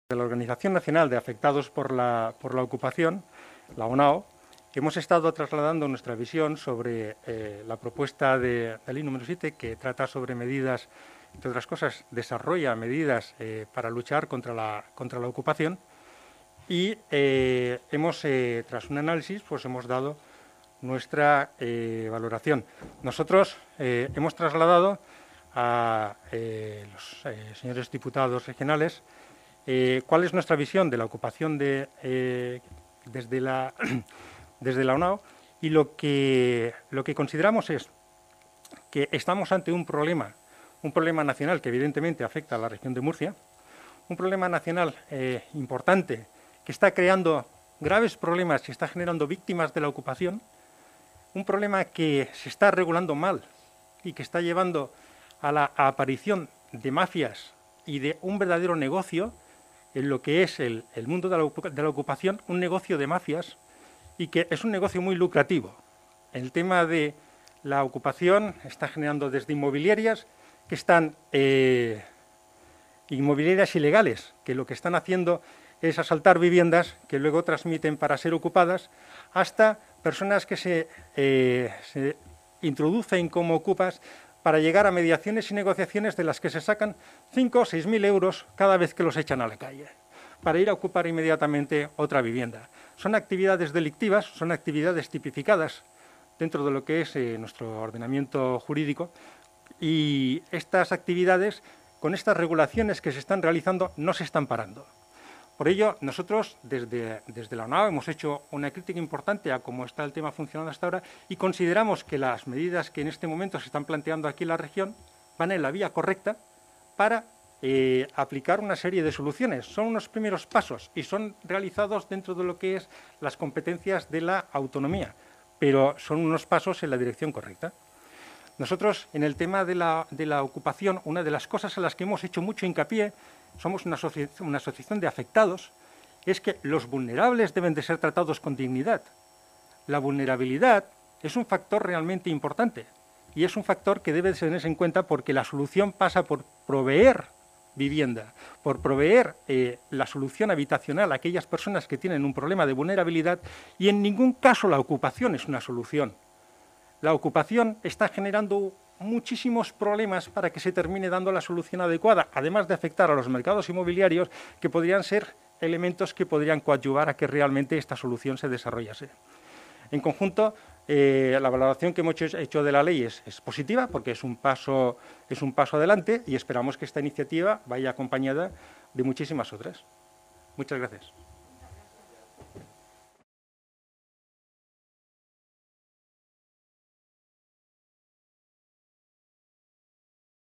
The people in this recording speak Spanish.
De la Organización Nacional de Afectados por la Ocupación, la ONAO, hemos estado trasladando nuestra visión sobre la propuesta de ley número 7, que trata sobre medidas, entre otras cosas, desarrolla medidas para luchar contra la ocupación, y tras un análisis, pues hemos dado nuestra valoración. Nosotros hemos trasladado a los señores diputados regionales cuál es nuestra visión de la ocupación desde la ONAO, y lo que consideramos es que estamos ante un problema nacional que evidentemente afecta a la región de Murcia, un problema nacional importante que está creando graves problemas y está generando víctimas de la ocupación, un problema que se está regulando mal y que está llevando a la aparición de mafias y de un verdadero negocio en lo que es el mundo de la ocupación, un negocio de mafias, y que es un negocio muy lucrativo. El tema de la ocupación está generando desde inmobiliarias que están inmobiliarias ilegales, que lo que están haciendo es asaltar viviendas que luego transmiten para ser ocupadas, hasta personas que se introducen como ocupas para llegar a mediaciones y negociaciones de las que se sacan 5 o 6.000 euros cada vez que los echan a la calle, para ir a ocupar inmediatamente otra vivienda. Son actividades delictivas, son actividades tipificadas dentro de lo que es nuestro ordenamiento jurídico, y estas actividades, con estas regulaciones que se están realizando, no se están parando. Por ello, nosotros, desde la ONAO, hemos hecho una crítica importante a cómo está el tema funcionando hasta ahora, y consideramos que las medidas que en este momento se están planteando aquí en la región van en la vía correcta para aplicar una serie de soluciones. Son unos primeros pasos y son realizados dentro de lo que es las competencias de la autonomía, pero son unos pasos en la dirección correcta. Nosotros, en el tema de la ocupación, una de las cosas en las que hemos hecho mucho hincapié, somos una asociación de afectados, es que los vulnerables deben de ser tratados con dignidad. La vulnerabilidad es un factor realmente importante, y es un factor que debe tenerse en cuenta, porque la solución pasa por proveer vivienda, por proveer la solución habitacional a aquellas personas que tienen un problema de vulnerabilidad, y en ningún caso la ocupación es una solución. La ocupación está generando muchísimos problemas para que se termine dando la solución adecuada, además de afectar a los mercados inmobiliarios, que podrían ser elementos que podrían coadyuvar a que realmente esta solución se desarrollase. En conjunto, la valoración que hemos hecho de la ley es positiva, porque es un paso adelante, y esperamos que esta iniciativa vaya acompañada de muchísimas otras. Muchas gracias.